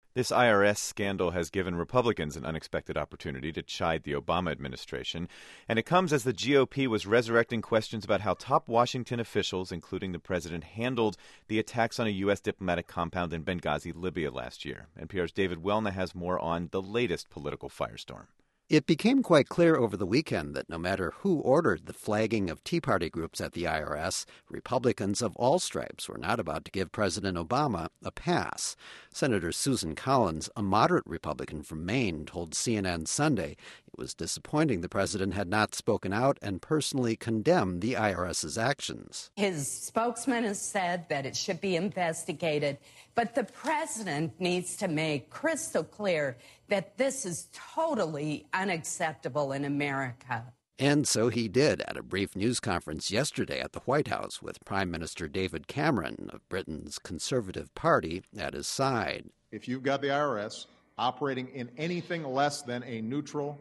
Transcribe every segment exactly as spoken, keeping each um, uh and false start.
This I R S scandal has given Republicans an unexpected opportunity to chide the Obama administration, and it comes as the G O P was resurrecting questions about how top Washington officials, including the president, handled the attacks on a U S diplomatic compound in Benghazi, Libya last year. N P R's David Welna has more on the latest political firestorm. It became quite clear over the weekend that no matter who ordered the flagging of Tea Party groups at the I R S, Republicans of all stripes were not about to give President Obama a pass. Senator Susan Collins, a moderate Republican from Maine, told C N N Sunday it was disappointing the president had not spoken out and personally condemned the IRS's actions. His spokesman has said that it should be investigated, but the president needs to make crystal clear that this is totally unacceptable in America. And so he did at a brief news conference yesterday at the White House with Prime Minister David Cameron of Britain's Conservative Party at his side. If you've got the I R S operating in anything less than a neutral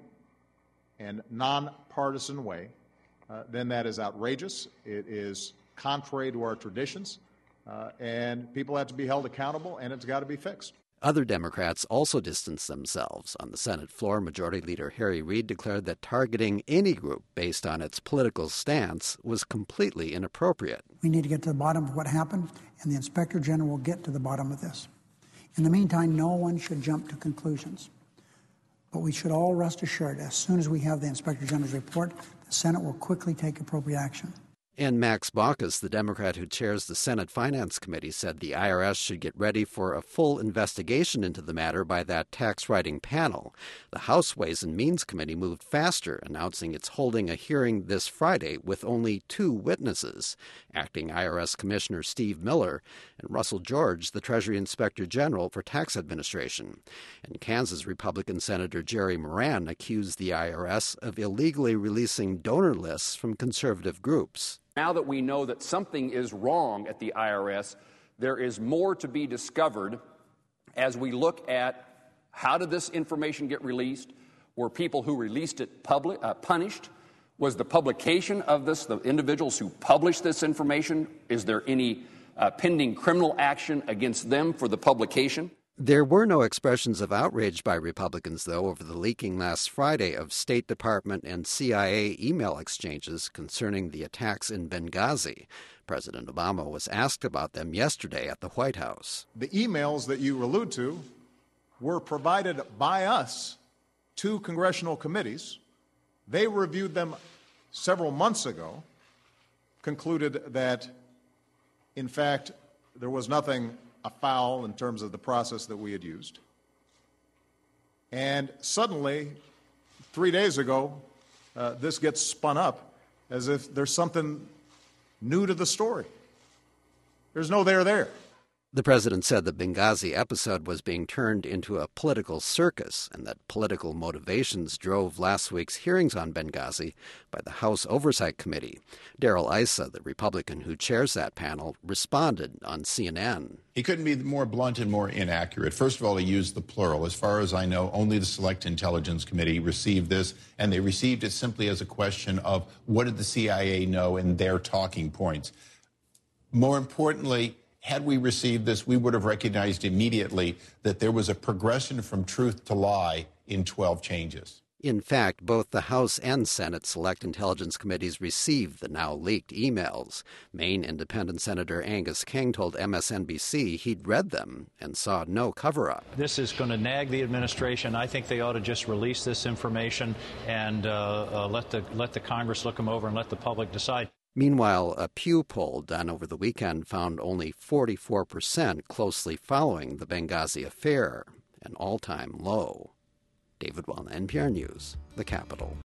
and nonpartisan way, uh, then that is outrageous. It is contrary to our traditions, uh, and people have to be held accountable, and it's got to be fixed. Other Democrats also distanced themselves. On the Senate floor, Majority Leader Harry Reid declared that targeting any group based on its political stance was completely inappropriate. We need to get to the bottom of what happened, and the Inspector General will get to the bottom of this. In the meantime, no one should jump to conclusions. But we should all rest assured, as soon as we have the Inspector General's report, the Senate will quickly take appropriate action. And Max Baucus, the Democrat who chairs the Senate Finance Committee, said the I R S should get ready for a full investigation into the matter by that tax-writing panel. The House Ways and Means Committee moved faster, announcing it's holding a hearing this Friday with only two witnesses, acting I R S Commissioner Steve Miller and Russell George, the Treasury Inspector General for Tax Administration. And Kansas Republican Senator Jerry Moran accused the I R S of illegally releasing donor lists from conservative groups. Now that we know that something is wrong at the I R S, there is more to be discovered as we look at how did this information get released? Were people who released it public, uh, punished? Was the publication of this, the individuals who published this information, is there any uh, pending criminal action against them for the publication? There were no expressions of outrage by Republicans, though, over the leaking last Friday of State Department and C I A email exchanges concerning the attacks in Benghazi. President Obama was asked about them yesterday at the White House. The emails that you allude to were provided by us to congressional committees. They reviewed them several months ago, concluded that, in fact, there was nothing afoul in terms of the process that we had used. And suddenly, three days ago, uh, this gets spun up as if there's something new to the story. There's no there there. The president said the Benghazi episode was being turned into a political circus and that political motivations drove last week's hearings on Benghazi by the House Oversight Committee. Darrell Issa, the Republican who chairs that panel, responded on C N N. He couldn't be more blunt and more inaccurate. First of all, he used the plural. As far as I know, only the Select Intelligence Committee received this, and they received it simply as a question of what did the C I A know and their talking points. More importantly, had we received this, we would have recognized immediately that there was a progression from truth to lie in twelve changes. In fact, both the House and Senate Select Intelligence Committees received the now leaked emails. Maine Independent Senator Angus King told M S N B C he'd read them and saw no cover-up. This is going to nag the administration. I think they ought to just release this information and uh, uh, let the let the Congress look them over and let the public decide. Meanwhile, a Pew poll done over the weekend found only forty-four percent closely following the Benghazi affair, an all-time low. David Welna, N P R News, the Capitol.